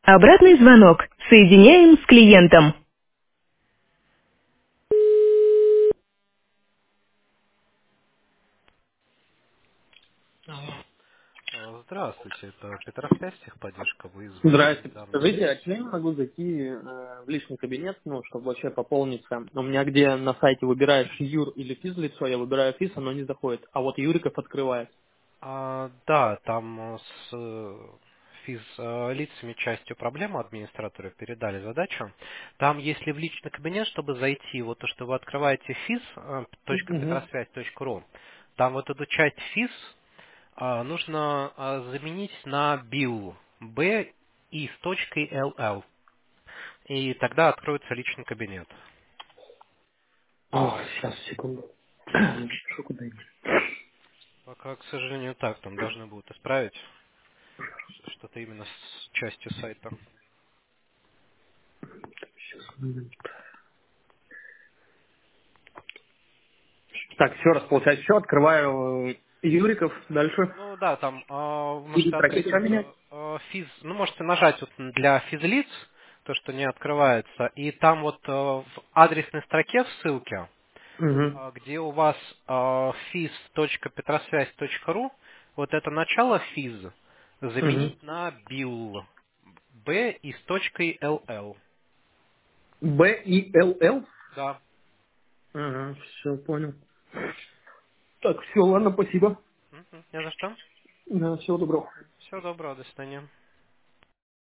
Обратный звонок. Соединяем с клиентом. Алло. Здравствуйте, это Петросвязь, техподдержка. Вы звонили Здрасте. недавно. Скажите, а чем я могу зайти в личный кабинет, ну, чтобы вообще пополниться? У меня где на сайте выбираешь юр или физлицо, я выбираю физ, оно не заходит. А вот юриков открывает. Да, там с физлицами частью проблемы администраторы передали задачу. Там, если в личный кабинет, чтобы зайти, вот то, что вы открываете Угу. fiz.petrosвязь.ru, там вот эту часть физ нужно заменить на bill, b и с точкой ll. И тогда откроется личный кабинет. О, сейчас, секунду. Напишу куда-нибудь. Пока, к сожалению, так. Там должны будут исправить что-то именно с частью сайта. Сейчас, момент. Так, еще раз, получается, еще открываю юриков, дальше. Ну да, там И можете строки открыть что менять? физ, ну можете нажать вот для физлиц, то, что не открывается, и там вот в адресной строке в ссылке, Угу. где у вас fiz.petrosвязь.ру, вот это начало физ Угу. заменить на bill, b и с точкой ll. Б и Л Л? Да. Ага, все, понял. Так, все, ладно, спасибо. Не за что. Да, всего доброго. Всего доброго, до свидания.